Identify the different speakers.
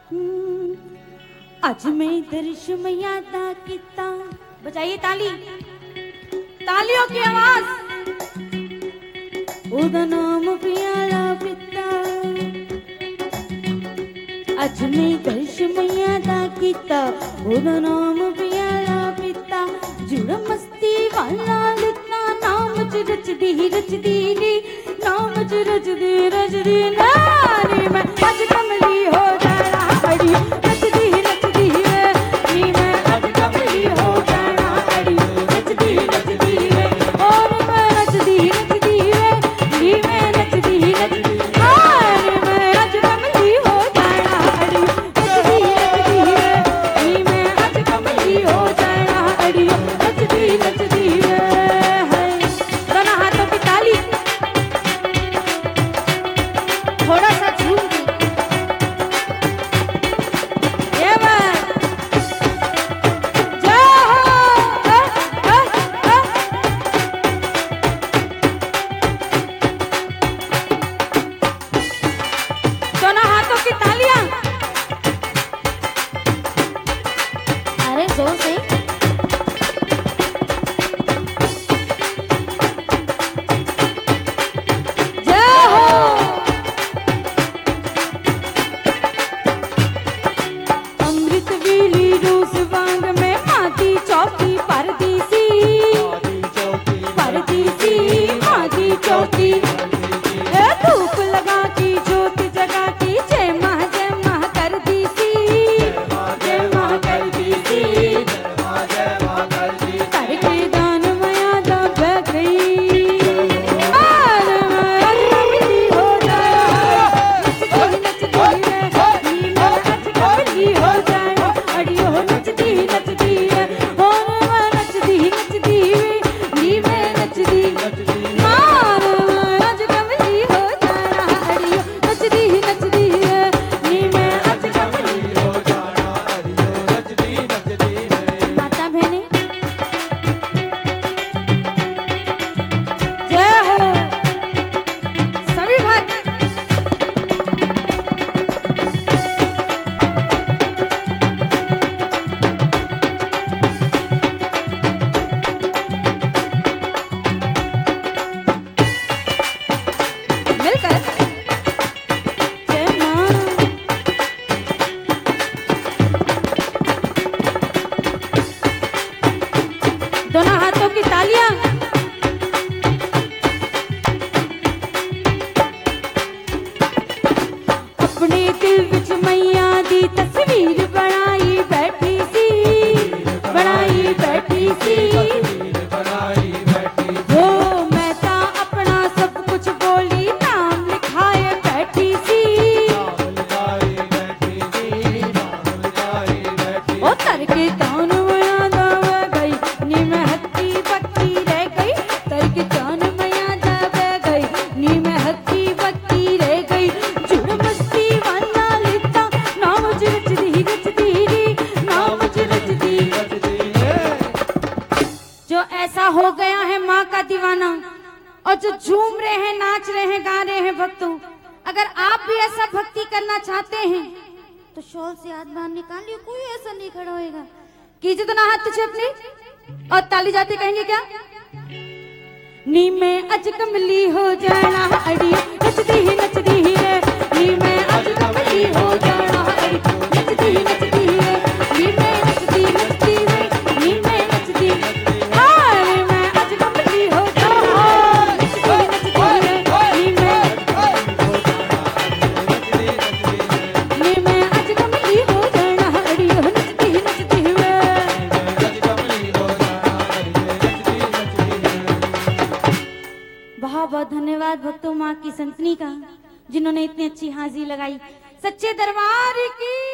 Speaker 1: अज मैं दर्श मैया दा किता। बजाइए ताली, तालियों की आवाज। ओदा नाम प्यारा पिता, अज मैं दर्श मैया दा किता। ओदा नाम प्यारा पिता, जुड़ मस्ती वाला लिखना नाम च रचदी नी, नाम च रचदी नारी। मैं अज कमली हो जाना अड़ी, रचदी वे नी। मैं अज कमली हो जाना अड़ी, रचदी वे। और मैं रचदी वे नी। मैं रचदी नारी। मैं अज कमली हो जाना अड़ी, रचदी वे नी। मैं अज कमली हो जाना अड़ी, रचदी वे। दोनों हाथों की ताली, थोड़ा सा झूम के। ये बात जय हो। दोनों हाथों की तालियां। अरे जोर से। जय हो। अमृत वेली रोज वांग में माती चौकी परदी सी, परदी सी माती चौकी। ए धूप लगा की ज्योत जगा की, जय माह कर दी सी, जय माह कर दी सी। करके दान माया दा बह गई, और मैं कमली हो जाया। नचदी वे नी। मैं अज कमली हो जाया अड़ियो, नचदी है। और मैं नचदी वे नी। मैं नचदी मार। मैं अज कमली हो जाना अड़ियो, नचदी है नी। मैं अज कमली हो जाना अड़ियो, नचदी है। माता बहने जय हो। सभी भक्त मिलकर जय मां। दोनों हाथों की तालियां। अपने दिल विच मैया दी तस्वीर बनाई बैठी सी, बनाई बैठी सी। हो मैं ता अपना सब कुछ बोली, नाम लिखाए बैठी सी। ओ करके दान माया दा बह गई नी। मैं हत्ती बत्ती रह गई, करके दान माया दा बह गई नी। मैं हत्ती बत्ती रह गई, जुड़ मस्ती वाला लिता नाम च रचदी नी। नाम च रचदी। जो ऐसा हो गया है माँ का दीवाना, और जो झूम रहे हैं, नाच रहे हैं, गा रहे हैं भक्तों, अगर आप भी ऐसा भक्ति करना चाहते हैं तो शॉल से हाथ बाहर निकालिए। कोई ऐसा नहीं खड़ा होएगा। कीजिए तो ना हाथ पीछे अपनी, और ताली जाते कहेंगे क्या? नी मैं अज कमली हो जाना अड़ी, नचदी रे नी। मैं अज कमली हो जाना अड़ी, नचदी रे नी। मैं नचदी रे नी। मैं नचदी। हाय मैं अज कमली हो जाना, नचदी रे नी। मैं अज कमली हो जाना अड़ी, नचदी वे। बहुत बहुत धन्यवाद भक्तों माँ की संतनी का, जिन्होंने इतनी अच्छी हाजिरी लगाई। सच्चे दरबार की